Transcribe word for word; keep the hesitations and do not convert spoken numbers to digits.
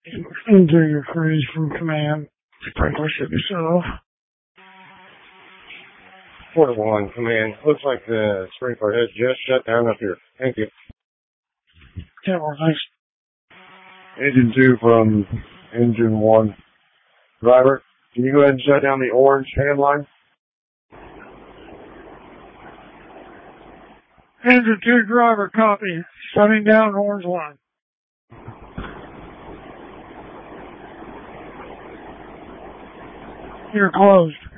Into your freeze from command. Sprinkler should be shut off. Quarter one, command. Looks like the sprinkler has just shut down up here. Thank you. Yeah, well, thanks. Engine two from engine one. Driver, can you go ahead and shut down the orange hand line? Engine two driver, copy. Shutting down orange line. You're closed.